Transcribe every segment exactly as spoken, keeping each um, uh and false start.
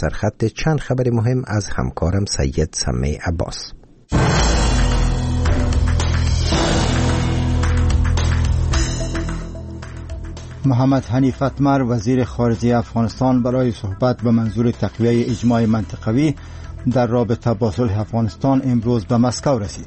سرخط چند خبر مهم از همکارم سید سمه عباس. محمد حنیف اتمر وزیر خارجه افغانستان برای صحبت به منظور تقویه اجماع منطقوی در رابطه با صلح افغانستان امروز به مسکو رسید.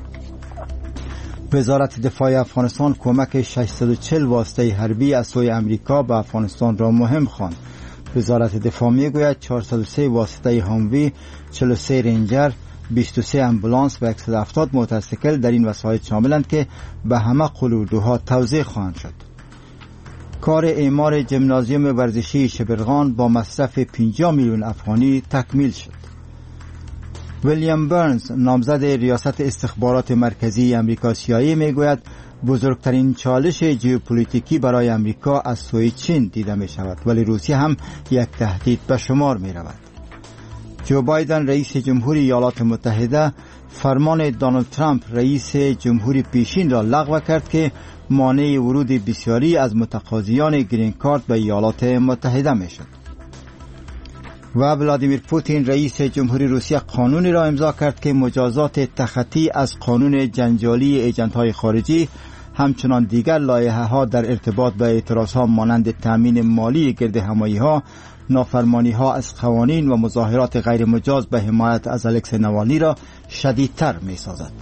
وزارت دفاع افغانستان کمک ششصد و چهل واسطه حربی از سوی امریکا به افغانستان را مهم خواند. وزارت دفاع میگوید چهارصد و سه واسطه هاموی، چهل و سه رنجر، بیست و سه امبولانس و صد و هفتاد موتورسیکل در این وسایط شاملند که به همه قلوردوها توزیع خواهند شد. کار اعمار ژیمنازیوم ورزشی شبرغان با مصرف پنجاه میلیون افغانی تکمیل شد. ویلیام برنز نامزد ریاست استخبارات مرکزی امریکا سی آی ای میگوید بزرگترین چالش ژئوپلیتیکی برای امریکا از سوی چین دیده می شود، ولی روسیه هم یک تهدید به شمار می رود. جو بایدن رئیس جمهوری ایالات متحده فرمان دونالد ترامپ رئیس جمهوری پیشین را لغو کرد که مانع ورود بسیاری از متقاضیان گرین کارت به ایالات متحده می شد. و ولادیمیر پوتین رئیس جمهوری روسیه قانونی را امضا کرد که مجازات تخطی از قانون جنجالی ایجنت‌های خارجی همچنان دیگر لایحه‌ها در ارتباط با اعتراض‌ها مانند تامین مالی گردهمایی‌ها، نافرمانی‌ها از قوانین و مظاهرات غیر مجاز به حمایت از الکسی نوالنی را شدیدتر می‌سازد.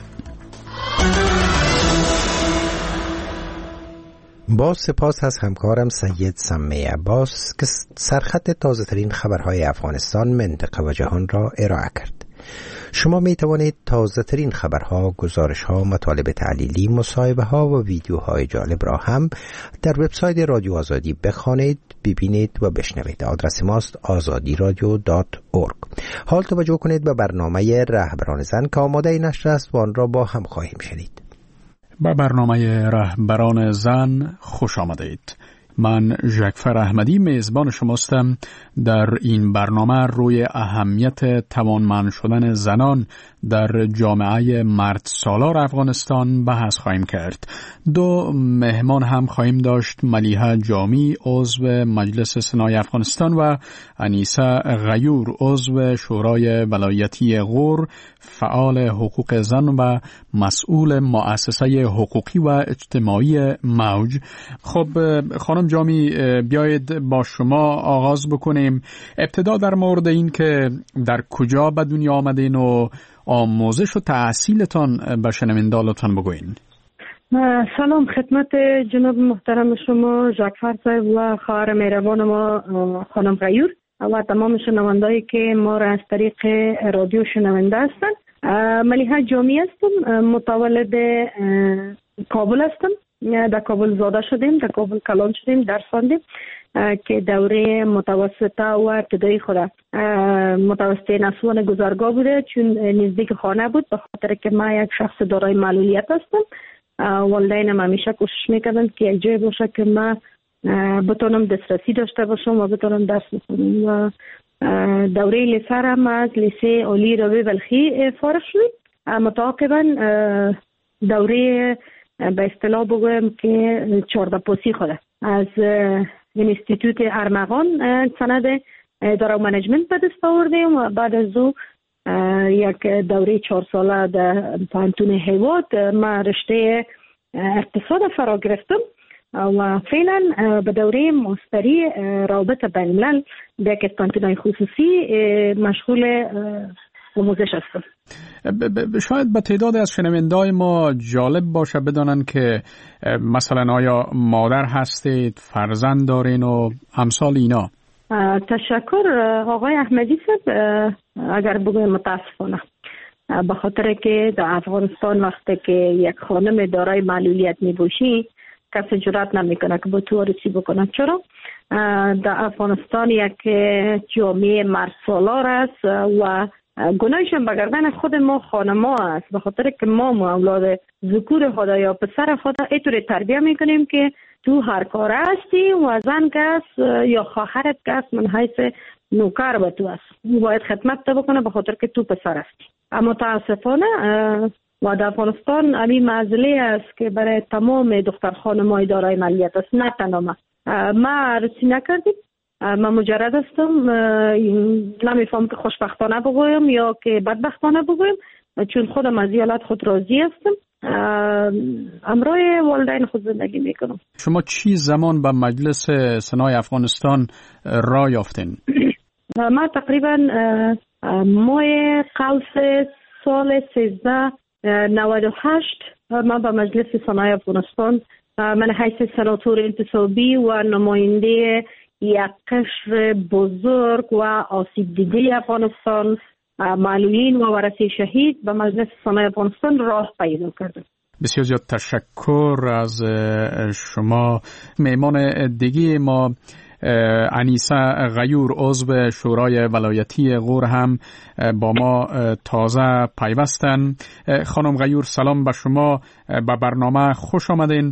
با سپاس از همکارم سید سمه عباس که سرخط تازه ترین خبرهای افغانستان، منطقه و جهان را ارائه کرد. شما می توانید تازه ترین خبرها، گزارشها، مطالب تحلیلی، مصاحبه ها و ویدیوهای جالب را هم در وبسایت رادیو آزادی بخوانید، ببینید و بشنوید. آدرس ماست آزادی رادیو دات اورگ. حال توجه کنید به برنامه رهبران زن که آماده نشر است و آن را با هم خواهیم شنید. با برنامه رهبران زن خوش آمدید. من ژکفر احمدی میزبان شماستم. در این برنامه روی اهمیت توانمند شدن زنان در جامعه مرد سالار افغانستان بحث خواهیم کرد. دو مهمان هم خواهیم داشت: ملیحه جامی عضو مجلس سنای افغانستان و انیسه غیور عضو شورای ولایتی غور، فعال حقوق زن و مسئول مؤسسه حقوقی و اجتماعی موج. خب خانم جامی، بیایید با شما آغاز بکنیم. ابتدا در مورد این که در کجا به دنیا آمدین و آموزش و تحصیلتان به شنوندگانتان بگوین. سلام خدمت جناب محترم شما ژکفر صاحب و خواهر مهربان ما خانم غیور و تمام شنوندایی که ما را از طریق رادیو شنونده هستند. ملیحه جامی هستم، متولد کابل هستم. در کابل زاده شدیم، در کابل کلان شدیم، درس خواندیم که دوره متوسطه و ابتدایی خود متوسطه نسوان گذرگاه بوده، چون نزدیک خانه بود. به خاطر که من یک شخص دارای معلولیت هستم، والدینم همیشه کوشش میکردن که یک جای باشه که من بتونم دسترسی داشته باشم و بتونم درس بخونم. و دوره لیسه هم از لیسه عالی راوی بلخی فارغ شدیم. متعاقبا دوره به اصطلاح بگویم که چهارده پوسی خوده از انستیتوت ارمغان سند اداره و منیجمنت به دست آوردیم و بعد از او یک دوره چهار ساله در پانتون هیواد ما رشته اقتصاد فرا گرفتم و فعلا به دوره ماستری رابط بین الملل در یک پانتون خصوصی مشغول آموزش هستم. شاید به تعداد از شنونده‌های ما جالب باشه بدانن که مثلا آیا مادر هستید، فرزند دارین و امثال اینا. تشکر آقای احمدی صاحب. اگر بگویم متاسفانه به خاطر که در افغانستان وقتی که یک خانم دارای معلولیت می باشی کسی جرأت نمیکنه که با تو وارسی بکنه. چرا؟ در افغانستان یک جامعه مرد سالار است و گناهشون به گردن خود ما خانما است، به خاطر که ما اولاد ذکور خدا یا پسر خدا اینطوری تربیت میکنیم که تو هر کار هستی و زن کس یا خواهرت کس من حیث نوکر به تو است، باید خدمت تو بکنه به خاطر که تو پسر هستی. اما متاسفانه و در افغانستان همین معضله است که برای تمام دختر خانمای دارای معلولیت است، نه تنها ما ما عروسی نکردیم من مجرد هستم، نمیفهم که خوشبختانه بگویم یا که بدبختانه بگویم، چون خودم از ایالت خود راضی هستم. امروز والدین خود زندگی میکنم. شما چی زمان به مجلس سنای افغانستان راه یافتین؟ ما تقریبا ماه قوس سال سیزده نود و هشت من به مجلس سنای افغانستان من حیث سناتور انتصابی و نماینده یک قشر بزرگ و آسیب دیده افغانستان، معلولین و ورثه شهید، به مجلس سنای افغانستان راه پیدا کردم. بسیار زیاد تشکر از شما. مهمان دیگه ما انیسه غیور، عضو شورای ولایتی غور هم با ما تازه پیوستن. خانم غیور سلام به شما، به برنامه خوش آمدین.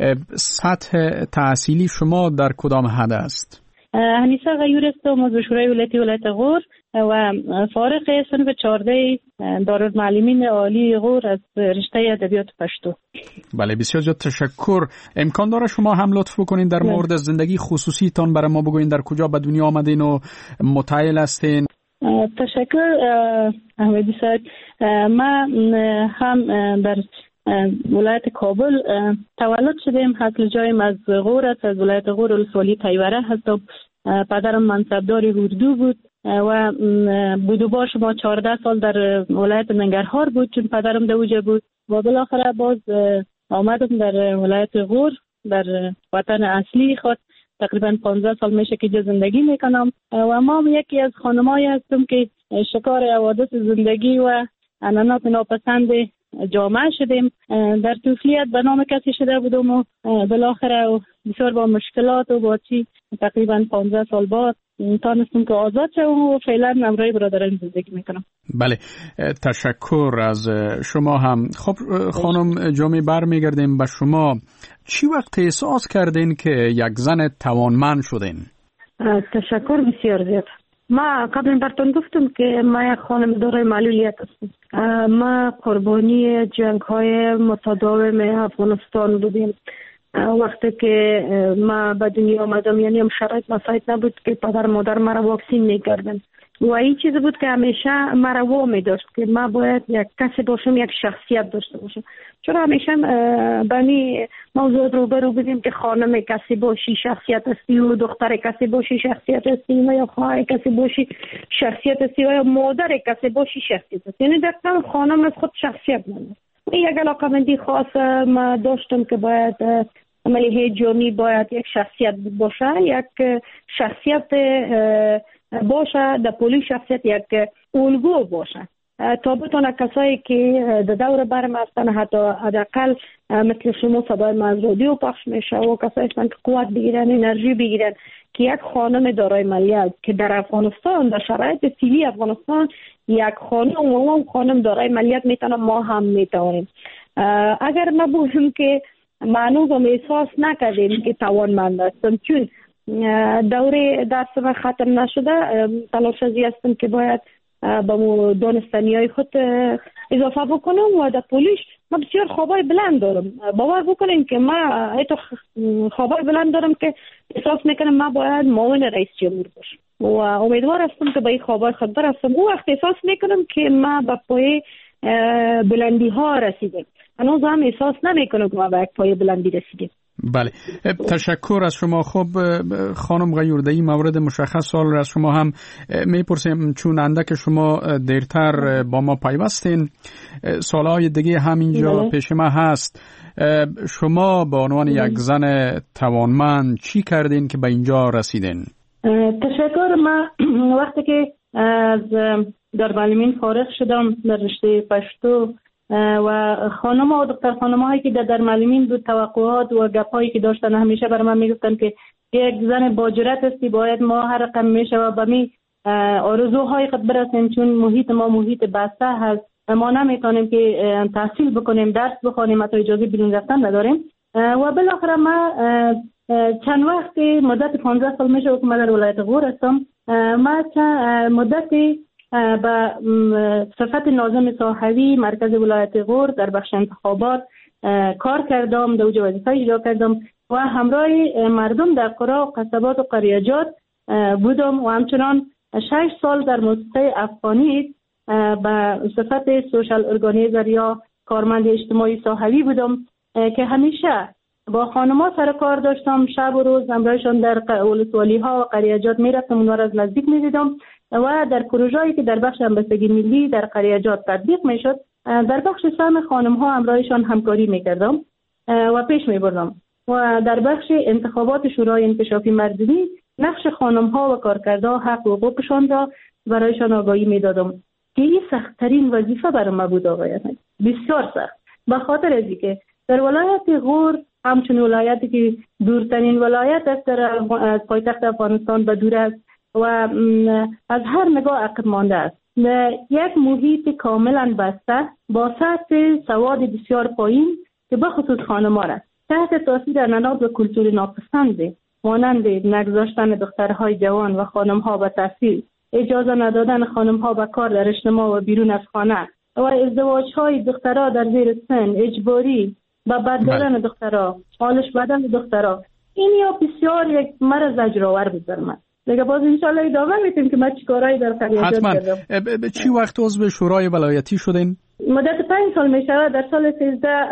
سطح تحصیلی شما در کدام حد است؟ انیسه غیور هستم، عضو شورای ولایتی ولایت غور و فارغ صنف چهارده دارالمعلمین عالی غور از رشته ادبیات پشتو. بله بسیار زیاد تشکر. امکان داره شما هم لطف بکنین در مورد زندگی خصوصی تان برای ما بگوین، در کجا به دنیا آمدین و متعهل هستین؟ تشکر احمدی صاحب. من هم در ولایت کابل تولد شدم، اصل جایم از غور است، از ولایت غور ولسوالی تیوره هستم. پدرم منصبدار اردو بود و بودو باش ما چهارده سال در ولایت ننگرهار بود چون پدرم دوجه بود و بالاخره باز آمدم در ولایت غور در وطن اصلی خود. تقریبا پانزده سال میشه که زندگی میکنم و ما یکی از خانمایی هستم که شکار حوادث زندگی و عنعنات ناپسند جامعه شدیم. در طفولیت به نام کسی شده بودم و بالاخره بسیار با مشکلات و با چی تقریبا پانزده سال بعد تانستم که آزاد شدم و فعلا امروی برادران زندگی میکنم. بله تشکر از شما هم. خب خانم جامی برمیگردیم به شما. چی وقت احساس کردین که یک زن توانمند شدین؟ تشکر بسیار زیاد. ما قبلا براتون گفتم که ما یک خانم دارای معلولیت هستم. ما قربانی جنگ های متداوم افغانستان بودیم. وقتی که ما به دنیا آمدم یعنی هم شرایط مساعد نبود که پدر مادر مرا واکسین میکردن و این چیز بود که همیشه مرا وامی داشت که ما باید یک کسی باشم، یک شخصیت داشته باشم. چرا همیشه بنی موضوع رو برو بودیم که خانم کسی باشی شخصیت هستی و دختر کسی باشی شخصیت هستی و یا خواهر کسی باشی شخصیت هستی و یا مادر کسی باشی شخصیت هستی. یعنی در خانم از خود شخصیت نداشت. یک علاقه مندی خاص ما داشتم که باید عملی جانی باید یک شخصیت باشه، یک شخصیت باشه در پولی، شخصیت یک الگو باشه تا بتونه کسایی که در دور برم هستن حتی حداقل مثل شما صدای ما از رادیو پخش میشه و کسایی هستن که قوت بگیرن، انرژی بگیرن که یک خانم دارای مالیت که در افغانستان در شرایط فعلی افغانستان یک خانم و اون خانم دارای مالیت میتونه، ما هم میتونیم. اگر ما بگیم که معنوز هم احساس نکردیم که توانمند هستم چون دوره درسم ختم نشده، تلاشی هستم که باید با دانستانی های خود اضافه بکنم و در پولیش من بسیار خوابای بلند دارم. باور بکنین که من ایتو خوابای بلند دارم که احساس میکنم من باید معاون رئیس جمهور باشم و امیدوار هستم که به این خوابای خود برسم. اون وقت احساس میکنم که من به پای بلندی ها رسیدم. هنوز هم احساس نمیکنم که ما به یک پای بلندی رسیدیم. بله تشکر از شما. خب خانم غیور در این مورد مشخص سوال از شما هم میپرسیم چون اندک شما دیرتر با ما پیوستین، سوالهای دیگه همینجا بله. پیش ما هست. شما به عنوان یک زن توانمند چی کردین که به اینجا رسیدین؟ تشکر. من وقتی که از دارالمعلمین فارغ شدم در رشته پشتو و خانم و دختر خانم هایی که در دارالمعلمین بود توقعات و گپایی که داشتن همیشه برای من میگفتن که یک زن باجرت هستی، باید ما هر رقم میشه و به می آرزوهای خود برسیم چون محیط ما محیط بسته هست، ما نمیتونیم که تحصیل بکنیم، درس بخونیم، حتی اجازه بیرون رفتن نداریم. و بالاخره ما چند وقت مدت پانزده سال میشه که من در ولایت غور هستم. ما مدتی به صفت ناظم صاحبی مرکز ولایت غور در بخش انتخابات کار کردم، در وظیفه اجرا کردم و همراه مردم در قرا و قصبات و قریجات بودم و همچنان شش سال در موسیقی افغانی به صفت سوشال ارگانیزر یا کارمند اجتماعی صحوی بودم که همیشه با خانم‌ها سر کار داشتم. شب و روز همراهشان در ولسوالی‌ها و قریه‌جات میرفتم، اونها را از نزدیک می‌دیدم و در پروژه‌ای که در بخش همبستگی ملی در قریه‌جات تطبیق میشد در بخش سهم خانم‌ها همراهشان همکاری می‌کردم و پیش می‌بردم و در بخش انتخابات شورای انکشافی مردمی نقش خانم‌ها و کارکردها حق و حقوقشان را برایشان آگاهی می‌دادم که این سخت‌ترین وظیفه برای من بود. آقای بسیار سخت، به خاطر از اینکه در ولایت غور، همچون ولایتی که دورترین ولایت است در پایتخت افغانستان به دور است و از هر نگاه عقب مانده است، یک محیط کاملا بسته با سطح سواد بسیار پایین که بخصوص خانم‌ها است تحت تاثیر عنعنات و کلتور ناپسند مانند نگذاشتن دخترهای جوان و خانم‌ها به تحصیل، اجازه ندادن خانم‌ها به کار در اجتماع و بیرون از خانه و ازدواج‌های دخترها در زیر سن اجباری با بد دادن دخترها، حالش بدن دخترها، این یا بسیار یک مرض زجرآور بود در من. دیگه باز انشالله ادامه میتیم که من چیکارایی در قریه‌جات کردم. حتما. چی وقت عضو شورای ولایتی شدین؟ مدت پنج سال میشه. در سال سیزده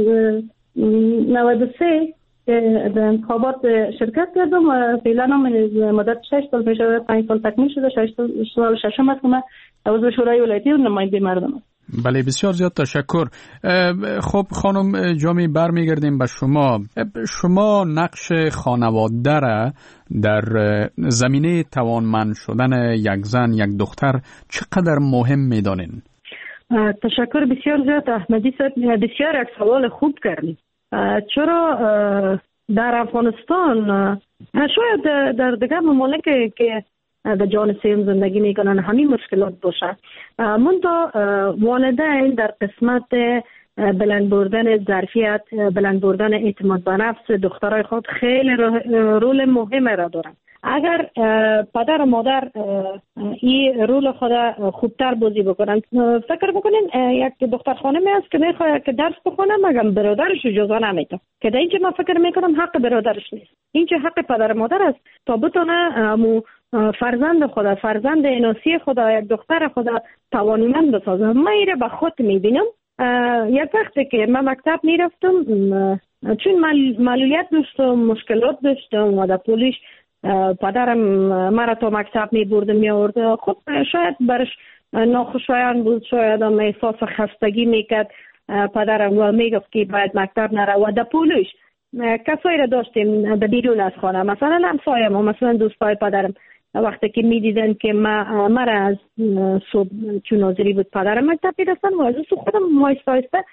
نود و سه که در انتخابات شرکت کردم و فعلا هم مدت شش سال میشه، پنج سال تکمیل شده، شش سال ششم است که من عضو شورای ولایتی و نماینده مردم است. بله، بسیار زیاد تشکر. خب خانم جامی، برمیگردیم به شما. شما نقش خانواده را در زمینه توانمند شدن یک زن، یک دختر چقدر مهم میدانین؟ تشکر بسیار زیاد احمدی صاحب، بسیار یک سوال خوب کردید. چرا در افغانستان، شاید در دیگر ممالک که در جان سیم زندگی میکنن همین مشکلات باشه، منتها والدین در قسمت بلند بردن ظرفیت، بلند بردن اعتماد به نفس دخترای خود خیلی رول مهم را دارن. اگر پدر و مادر این رول خود خوبتر بازی بکنن، فکر بکنین یک دختر خانمی است که میخواد که درس بخونه مگر برادرش اجازه نمیده، که در اینجا من فکر میکنم حق برادرش نیست، اینجا حق پدر و مادر است تا بتونه فرزند خدا، فرزند اناسی خدا، یک دختر خدا توانمند بسازه. من ایره به خود میبینم. یک وقتی که من مکتب میرفتم، چون معلولیت داشتم، مشکلات داشتم و در پولیش پدرم مرا تا مکتب می برد می آورد. خب شاید برش ناخوشایند بود، شاید هم احساس خستگی میکرد پدرم و میگفت که باید مکتب نره. و در پولیش کسایی را داشتیم در بیرون از خانه، مثلا همسایم و مثلا دوستای پدرم، وقتی که میدیدن که ما مرا از صبح چون ناظری بود پدرم مکتب میرسن و از اون خودم مایسته آیسته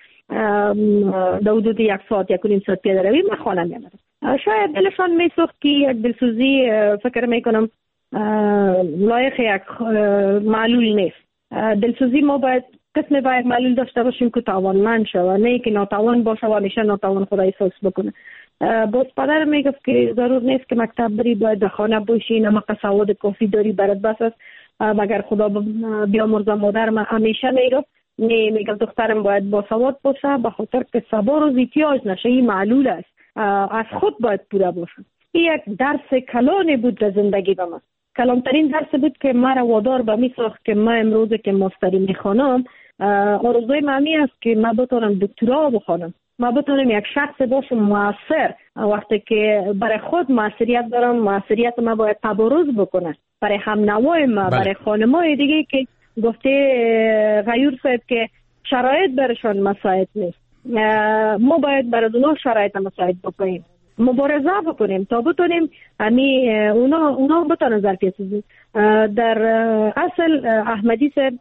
در حدود یک ساعت یک و نیم ساعت پیاده روی من خانه میامدم. شاید دلشان میسوخت که یک دلسوزی فکر میکنم لایق یک معلول نیست. دلسوزی ما باید قسم باید معلول داشته باشیم که توانمند شود، نه که ناتوان باشه و همیشه ناتوان خود احساس بکنه. باز پدر میگفت که ضرور نیست که مکتب بری، باید در خانه باشی، نمک سواد کافی داری برات بس است، مگر خدا بیامرزه. مادر من همیشه میگفت نه، میگفت دخترم باید با سواد باشه به خاطر که سبا روز احتیاج نشه، این معلول است، از خود باید پوره باشه. این یک درس کلانی بود در زندگی به من، کلانترین درس بود که مرا وادار به می ساخت که من امروز که ماستری میخوانم، آرزوی من می است که من بتونم دکترا بخوانم، من بتونم یک شخص باشم موثر. وقتی که برای خود موثریت دارم، موثریت من باید تبارز بکنه برای هم نوای ما، برای خانمای دیگه که گفته غیور صاحب که شرایط برشان مساعد نیست. ما باید برای اونا شرایط مساعد بکنیم، مبارزه بکنیم تا بتونیم همی اونا اونا بتونن ظرفیت سازی. در اصل احمدی صاحب،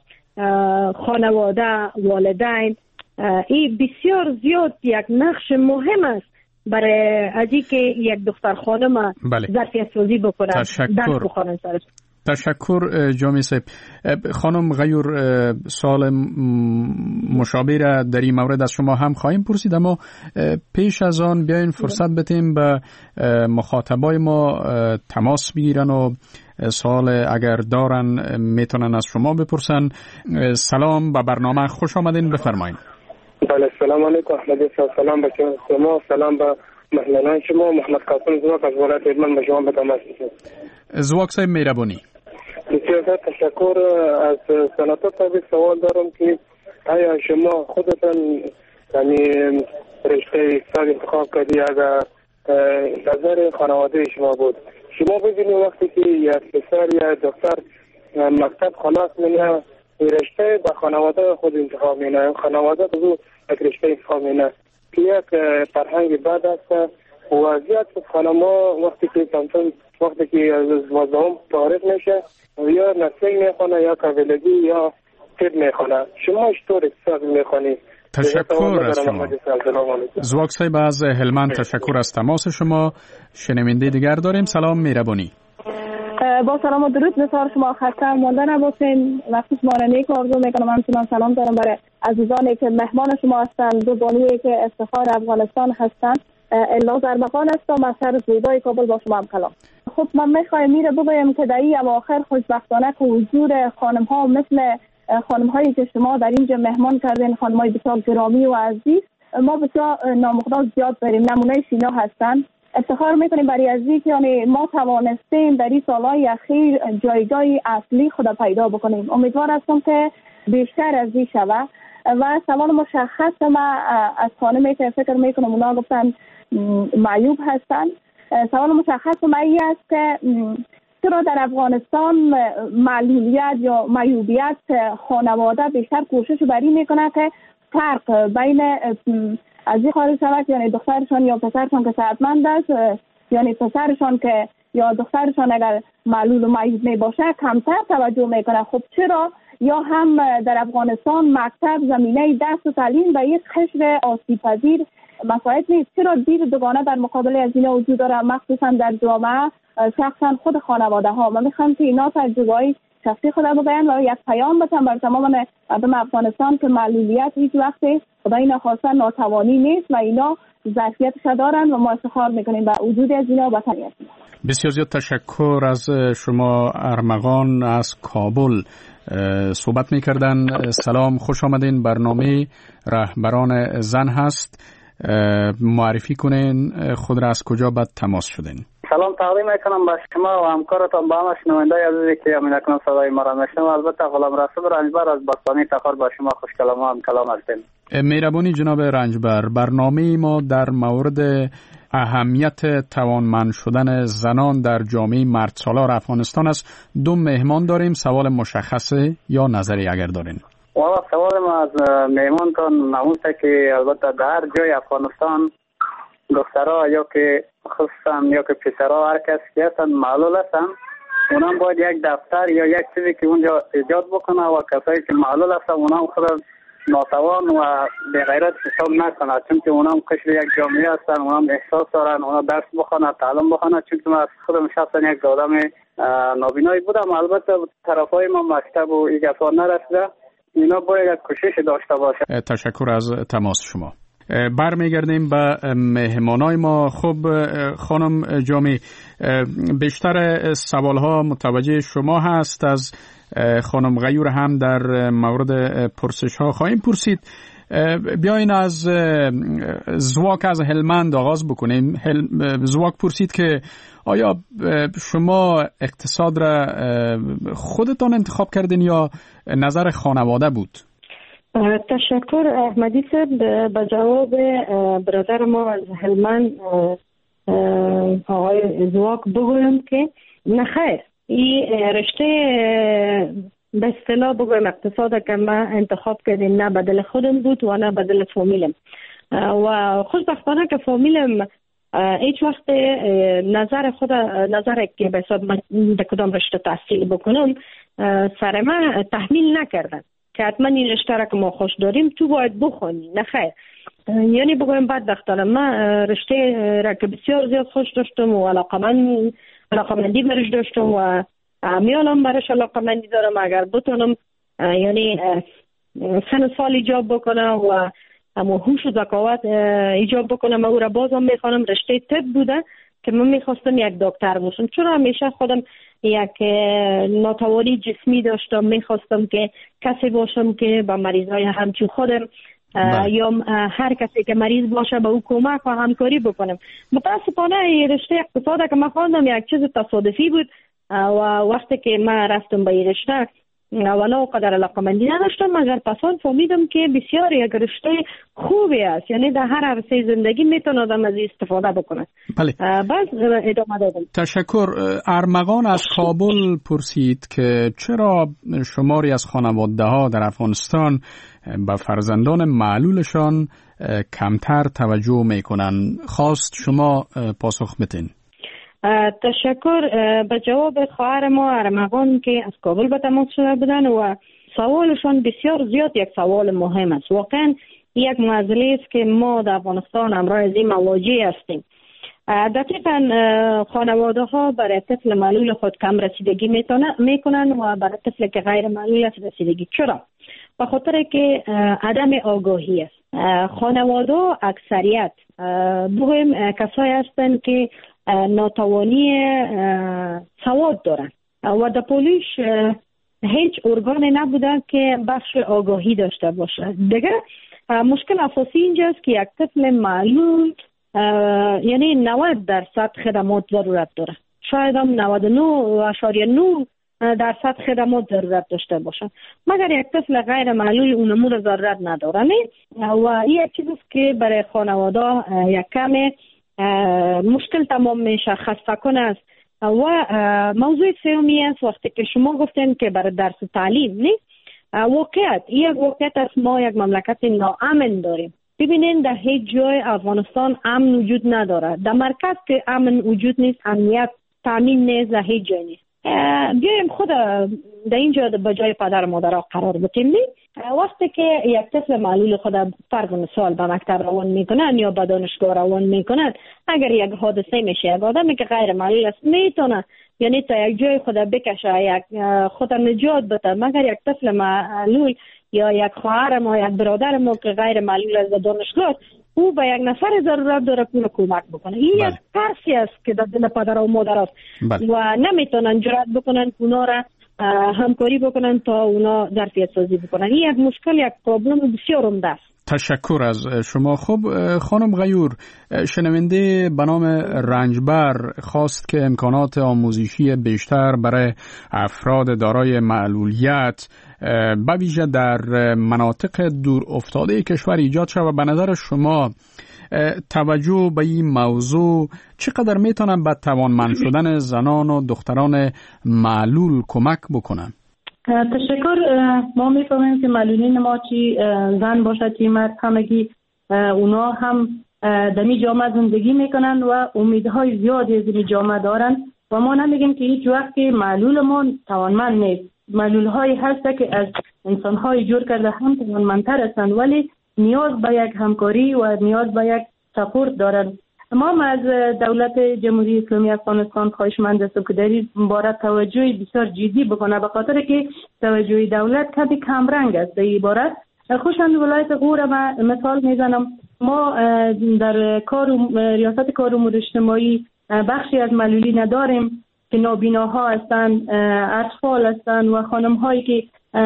خانواده، والدین، این بسیار زیاد یک نقش مهم است برای ازی که یک دختر خانم ظرفیت سازی بکنه، درس بخونن سرش. تشکر جامی صاحب. خانم غیور، سوال مشابه را در این مورد از شما هم خواهیم پرسید، اما پیش از آن بیاین فرصت بدیم به مخاطبای ما تماس بگیرن و سوال اگر دارن میتونن از شما بپرسن. سلام، به برنامه خوش آمدین، بفرمایید. بله، سلام علیکم احمدی صاحب. سلام به شما، سلام به مهمانان شما محمد قاسم زواک از ولایت هلمند به شما به تماس می‌شم. زواک صاحب مهربانی. بسیار تشکر. از سناتور صاحب سوال دارم که آیا شما خودتان یعنی رشته اقتصاد انتخاب کردی اگر نظر خانواده شما بود؟ شما ببینید وقتی که یک پسر یا دختر مکتب خلاص می‌کنه رشته با خانواده خود انتخاب می‌کنه، خانواده خود یک رشته انتخاب می‌کنه که یک فرهنگ بد است. وضعیت خانما وقتی که کمتر وقتی که از دوازدهم فارغ میشه یا نسل میخونه یا قبیلگی یا طب میخونه. شما چطور اقتصاد میخونی؟ تشکر از شما زواک صاحب از هلمند. تشکر از تماس شما. شنونده دیگر داریم. سلام مهربانی. با سلام و درود نثار شما خسته مانده نباشین. وقتی شما را نیک آرزو میکنم. همچنان سلام دارم برای عزیزانی که مهمان شما هستند، دو بانویی که افتخار افغانستان هستند. الا زرمقان هستم از شهر زیبای کابل. با شما هم کلام. خب من میخوایم میره بگویم که در این اواخر خوشبختانه که حضور خانم ها مثل خانم هایی که شما در اینجا مهمان کردین، خانم های بسیار گرامی و عزیز، ما بسیار نامقدار زیاد داریم. نمونه سینا هستند. افتخار میکنیم برای عزیزی که یعنی ما توانستیم در این سالهای اخیر جایگاه اصلی خود پیدا بکنیم. امیدوار هستم که بیشتر از این شوه. و سوال مشخص ما از خانمی که فکر میکنم اونا گفتن معیوب هستن، سوال مشخص ما این است که چرا در افغانستان معلولیت یا معیوبیت خانواده بیشتر کوشش بر این میکنه که فرق بین از این خارج شود، یعنی دخترشان یا پسرشان که صحتمند است، یعنی پسرشان که یا دخترشان اگر معلول و معیوب می باشه کمتر توجه میکنه. خب چرا؟ یا هم در افغانستان مکتب زمینه درس و تعلیم و یک قشر آسیب پذیر مساعد نیست. چرا دید دوگانه در مقابله از اینا وجود داره، مخصوصا در جامعه، شخصا خود خانواده ها؟ من میخوام که اینا تجربه‌های شخصی خود بگن و یک پیام بدم بر تمام مردم افغانستان که معلولیت هیچ وقت خدای نخواسته ناتوانی نیست و اینا ظرفیتش دارن و ما افتخار میکنیم به وجود از اینا و تنیت. بسیار زیاد تشکر از شما. ارمغان از کابل صحبت میکردن. سلام، خوش آمدین. برنامه رهبران زن هست. معرفی کنین خود را، از کجا بعد تماس شدین؟ سلام تقدیم میکنم به شما و همکارتان، با همه شنونده عزیزی که امین اکنون صدای ما را میشنوند. البته غلام رسول رنجبر از باستانی تخار با شما خوش کلام هم کلام هستیم. مهربانی جناب رنجبر، برنامه ما در مورد اهمیت توانمند شدن زنان در جامعه مردسالار افغانستان است. دو مهمان داریم. سوال مشخصه یا نظری اگر دارین؟ والا سوال ما از مهمانتان نموسته که البته در جای افغانستان دخترها یا که خصوصا یا که پسرها هر کس که هستن معلول هستن، اونم باید یک دفتر یا یک چیزی که اونجا ایجاد بکنه و کسایی که معلول هستن اونم خود ناتوان و به غیرت حساب نکنه، چون که اونم قشر یک جامعه هستن، اونم احساس دارن، اونا درس بخونه، تعلم بخونه. چون که من از خودم شخصا یک آدم نابینایی بودم، البته طرفای ما مکتب و این گفا نرسیده. اینا باید کوشش داشته باشه. تشکر از تماس شما. برمیگردیم به مهمانای ما. خب خانم جامی، بیشتر سوالها متوجه شما هست. از خانم غیور هم در مورد پرسش ها خواهیم پرسید. بیاین از زواک از هلمند آغاز بکنیم. زواک پرسید که آیا شما اقتصاد را خودتان انتخاب کردین یا نظر خانواده بود؟ تشکر احمدی صاحب. به جواب برادر ما از هلمند آقای زواک بگویم که نخیر، این رشته به اصطلاح بگویم اقتصاد که ما انتخاب کردیم نه بدل خودم بود و نه بدل فامیلم و خوشبختانه که فامیلم هیچ وقت نظر خود نظر که به حساب به کدام رشته تحصیل بکنم سر من تحمیل نکردن که حتما این رشته را که ما خوش داریم تو باید بخونی. نه خیر، یعنی بگویم بدبختانه من رشته را که بسیار زیاد خوش داشتم و علاقمند علاقمندی برش داشتم و میالم برش علاقمندی دارم. اگر بتونم یعنی سن سال ایجاب بکنم و اما هوش و ذکاوت ایجاب بکنم، او را بازم میخوانم. رشته طب بوده که من میخواستم یک دکتر باشم، چون همیشه خودم یک ناتوانی جسمی داشتم. میخواستم که کسی باشم که با مریضای همچون خودم یا هر کسی که مریض باشه به او کمک و همکاری بکنیم. متاسفانه رشته اقتصاد که من خواندم یک چیز تصادفی بود و وقتی که من رفتم به این رشته ولا قدر علاقمندی نداشتم، مگر پسان فهمیدم که بسیار یک رشته خوبی است، یعنی در هر عرصه زندگی میتونه آدم از استفاده بکنه. بله. بس ادامه دادم. تشکر. ارمغان از کابل پرسید که چرا شماری از خانواده ها در افغانستان به فرزندان معلولشان کمتر توجه میکنن. خواست شما پاسخ بدین. تشکر. به جواب خواهر ما ارمغان که از کابل به تماس شده بودن و سوالشان بسیار زیاد یک سوال مهم است. واقعا یک معضله است که ما در افغانستان همراه از این مواجه هستیم. دقیقا خانواده ها برای طفل معلول خود کم رسیدگی میکنن و برای طفل که غیر معلول است رسیدگی. چرا؟ به خاطر که عدم آگاهی است. خانواده اکثریت مهم کسایی هستند که ناتوانی سواد دارن و در پولیش هیچ ارگانی نبوده که بخش آگاهی داشته باشه. دیگه مشکل اساسی اینجاست که یک طفل معلول یعنی نود درصد خدمات ضرورت داره، شاید هم نود و نه و نه درصد خدمات ضرورت داشته باشه، مگر یک طفل غیر معلول اونمو رو ضرورت نداره. و این یک چیزی که برای خانواده یک کمی مشکل تمام میشه، خسته کنه است. و موضوع سومی است وقتی که شما گفتین که برای درس و تعلیم نه واقعیت یک واقعیت است. ما یک مملکت ناامن داریم. ببینین در هیچ جای افغانستان امن وجود نداره. در مرکز که امن وجود نیست، امنیت تامین نیست، در هیچ جای نیست. بیایم خود در اینجا به جای پدر و مادر قرار بدیم. وقتی که یک طفل معلول خود فرض مثال به مکتب روان میکنن یا به دانشگاه روان میکنن، اگر یک حادثه میشه یک آدمی که غیر معلول است میتونه یعنی تا یک جای خود بکشه، یک خود نجات بده، مگر یک طفل معلول یا یک خواهر ما یک برادر ما که غیر معلول است به دانشگاه، او به یک نفر ضرورت داره که کمک بکنه. این یک ترسی است که در دل پدر و مادر است و نمیتونن جرأت بکنن که اونا را همکاری بکنن تا اونا ظرفیت سازی بکنن. این یک مشکل، یک پرابلم بسیار عمده است. تشکر از شما. خب خانم غیور، شنونده به نام رنجبر خواست که امکانات آموزشی بیشتر برای افراد دارای معلولیت به ویژه در مناطق دور افتاده کشور ایجاد شود و به نظر شما توجه به این موضوع چقدر میتونن به توانمند شدن زنان و دختران معلول کمک بکنن؟ تشکر. ما میفهمیم که معلولین ما چی زن باشد چی مرد، همگی اونا هم در می جامعه زندگی میکنن و امیدهای زیادی از این جامعه دارن و ما نمیگیم که هیچ وقت که معلول ما توانمند نیست. معلول هایی هست که از انسان های جور کرده هم توانمندتر هستند، ولی نیاز به یک همکاری و نیاز به یک سپورت دارن. ما از دولت جمهوری اسلامی افغانستان خواهشمند هستیم که در این باره توجه بسیار جدی بکنه، به خاطر که توجه دولت کمی کمرنگ است در این باره. خوشند ولایت غور ما مثال میزنم، ما در کار ریاست کار امور اجتماعی بخشی از معلولی نداریم که نابیناها هستند، اطفال هستند و خانم هایی که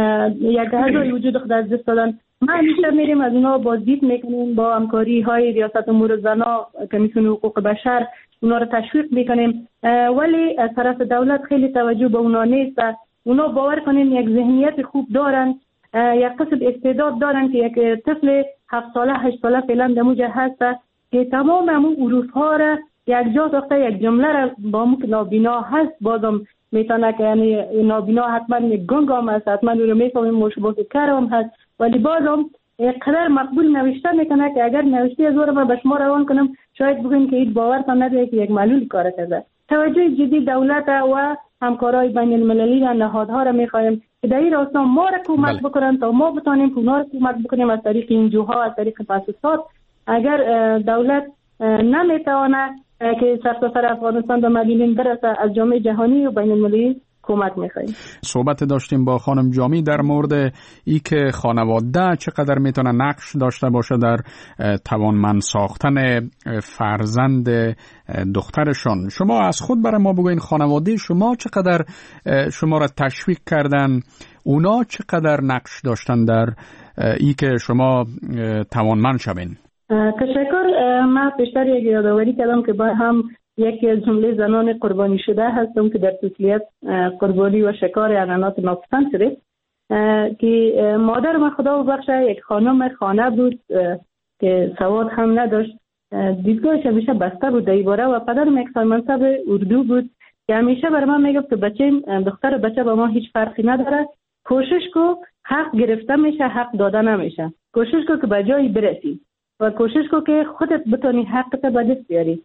یک هزاری وجود خود از دست دادن. ما همیشه میریم از اونا بازدید میکنیم، با همکاری های ریاست امور زنا، کمیسیون حقوق بشر اونا رو تشویق میکنیم، ولی از طرف دولت خیلی توجه به اونا نیست. اونا باور کنین یک ذهنیت خوب دارن، یک قسم استعداد دارن که یک طفل هفت ساله هشت ساله فعلا دموجه هست که تمام همون حروف ها را یک جا ساخته، یک جمله را با مو که نابینا هست بازم میتونه که یعنی نابینا حتما گنگ هم هست، حتما رو میفهمیم مشبه کر هم هست، ولی بازم قدر مقبول نوشته میکنه که اگر نوشته از ما به شما روان کنم شاید بگیم که این باورتان نداره که یک معلول کار کرده. توجه جدی دولت و همکارای بین المللی و نهادها را میخوایم که در این راستا ما را کمک بکنن تا ما بتانیم که اونا را کمک بکنیم از طریق اینجوها، از طریق تاسیسات. اگر دولت نمیتونه که سرتاسر افغانستان به معلولین برسه، از جامعه جهانی و بین المللی کمک میخوایم. صحبت داشتیم با خانم جامی در مورد ای که خانواده چقدر میتونه نقش داشته باشه در توانمند ساختن فرزند دخترشان. شما از خود برای ما بگوین خانواده شما چقدر شما را تشویق کردن اونا چقدر نقش داشتن در ای که شما توانمند شوین؟ تشکر. من پیشتر یک یادآوری کردم که با هم یکی از جمله زنان قربانی شده هستم که در طفولیت قربانی و شکار حیوانات ناپسند شده، که مادر من خدا ببخشه یک خانم خانه بود که سواد هم نداشت، دیدگاهش همیشه بسته بود در باره، و پدرم یک سالمنصب اردو بود که همیشه برای من میگفت که بچه دختر بچه با ما هیچ فرقی نداره، کوشش کو حق گرفته میشه حق داده نمیشه، کوشش کو که به جایی برسی و کوشش کو که خودت بتونی حقت به دست بیاری.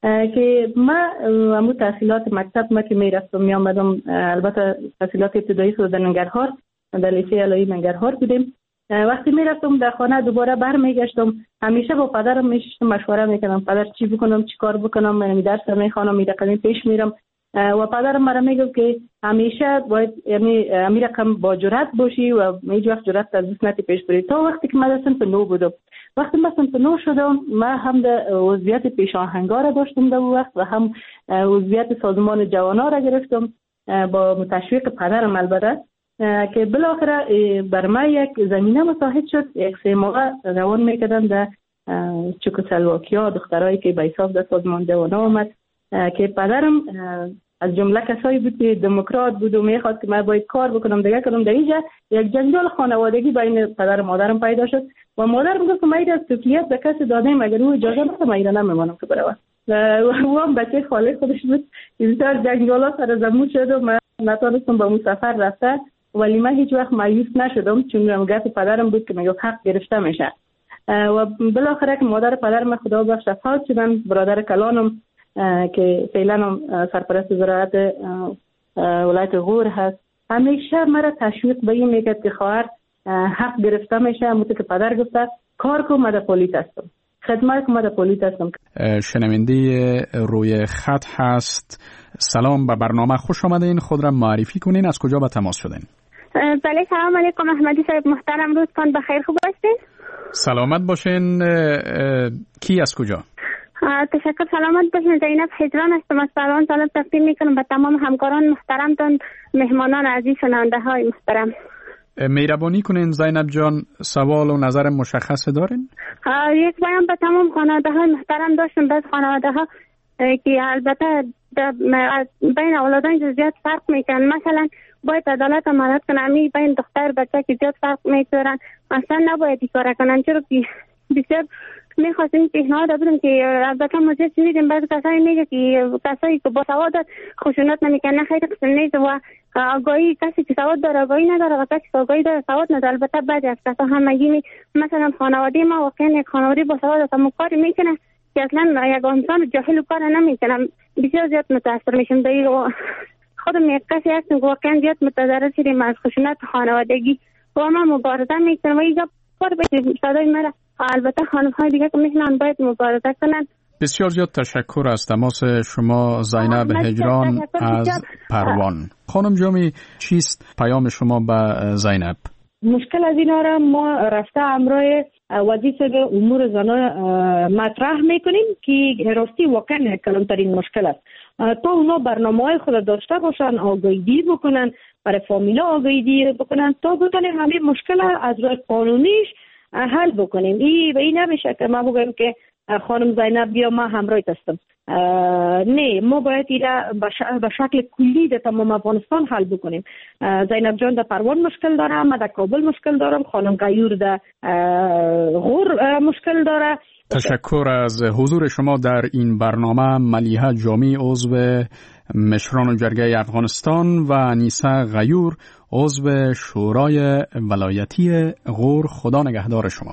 که ما همون تحصیلات مکتب ما که میرفتم می آمدم، البته تحصیلات ابتدایی خود در ننگرهار در لیسه علایی ننگرهار بودیم، وقتی میرفتم در خانه دوباره برمیگشتم همیشه با پدرم میشستم مشوره میکردم پدر چی بکنم چی کار بکنم، من درس میخوانم می رقمی پیش میرم و پدرم مرا میگفت که همیشه باید یعنی امی رقم با جرأت باشی و هیچ وقت جرأت از دست نتی پیش بری. تا وقتی که من صنف نو بودم، وقتی من صنف نو شدم من هم در عضویت پیش آهنگار را داشتم در وقت و هم عضویت سازمان جوانان را گرفتم با تشویق پدرم البته، که بالاخره بر من یک زمینه مساعد شد. یک سه ماه روان میکردم در چکسلواکیا دخترایی که به حساب در سازمان جوانان آمد، که پدرم از جمله کسایی بود که دموکرات بود و میخواد که من باید کار بکنم دیگه کردم. در اینجا یک جنجال خانوادگی بین پدر و مادرم پیدا شد و مادرم گفت که من از طفولیت به کسی دادم اگر او اجازه نده من اینا نمیمانم که برم، و او هم بچه خاله خودش بود. بسیار جنجالا سر زمون شد و من نتونستم با اون سفر رفته، ولی من هیچ وقت مایوس نشدم چون گفت پدرم بود که میگفت حق گرفته میشه. و بالاخره که مادر پدرم خدا بخش فوت شدن، برادر کلانم که فعلا سرپرست زراعت ولایت غور هست همیشه مرا تشویق به این میکرد که خواهر حق گرفته میشه، همونطور که پدر گفته کار کو مده پولیس هستم، خدمت کو مده پولیس هستم. شنونده روی خط هست. سلام، به برنامه خوش آمدین، خود را معرفی کنین، از کجا به تماس شدین؟ بله سلام علیکم احمدی صاحب محترم، روزتان بخیر، خوب هستین؟ سلامت باشین. کی از کجا؟ تشکر، سلامت باشین. زینب حجران هستم از پروان، سلام تقدیم میکنم به تمام همکاران محترمتان، مهمانان عزیز، شنونده های محترم. مهربانی کنین زینب جان، سوال و نظر مشخص دارین؟ یک بیان به تمام خانواده های محترم داشتم. بعض خانواده ها که البته بین اولادان جزئیات فرق میکنن، مثلا باید عدالت امانت کنن، بین دختر بچه که زیاد فرق میکنن، اصلا نباید این کار کنن، چرا که بسیار میخواستیم پیشنهاد بدم که البته ما چیزی میدیم بعضی کسایی میگه که کسایی که با سواد خشونت نمیکنن، خیلی قسم نیست و آگاهی کسی که سواد داره آگاهی نداره و کسی که آگاهی داره سواد نداره. البته بعضی از کسا هم میگیم مثلا خانواده ما واقعا یک خانواده با سواد است اما کاری میکنه که اصلا یک انسان جاهل کار نمیکنه. بسیار زیاد متاثر میشم دیگه و خودم یک کسی هستم که واقعا زیاد متضرر شدیم از خشونت خانوادگی و ما مبارزه میکنم و اینجا پر بشه صدای مرا. البته خانم های دیگه که میتونن باید مبارزه کنن. بسیار زیاد تشکر از تماس شما زینب حجران از پروان. خانم جامی چیست پیام شما به زینب؟ مشکل از اینا را ما رفته امروز وظیفه به امور زنان مطرح میکنیم که راستی واقعا کلانترین مشکل است. تا اونا برنامه های خود داشته باشن، آگاهی بکنن، برای فامیلا آگاهی بکنن تا بتونیم همین مشکل از راه قانونیش حل بکنیم. این به این نمیشه که ما بگیم که خانم زینب بیا ما همراهت هستم. نه، ما باید ایره به شکل کلی در تمام افغانستان حل بکنیم. زینب جان در پروان مشکل داره، من در کابل مشکل دارم، خانم غیور در غور مشکل داره. تشکر از حضور شما در این برنامه. ملیحه جامی عضو مشران جرگه افغانستان و انیسه غیور عضو شورای ولایتی غور، خدا نگهدار شما.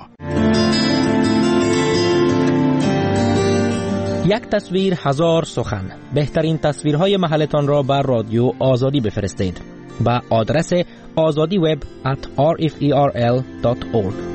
یک تصویر هزار سخن. بهترین تصویرهای محلتان را بر رادیو آزادی بفرستید به آدرس آزادی وب ات آر اف ای آر ال دات اورگ.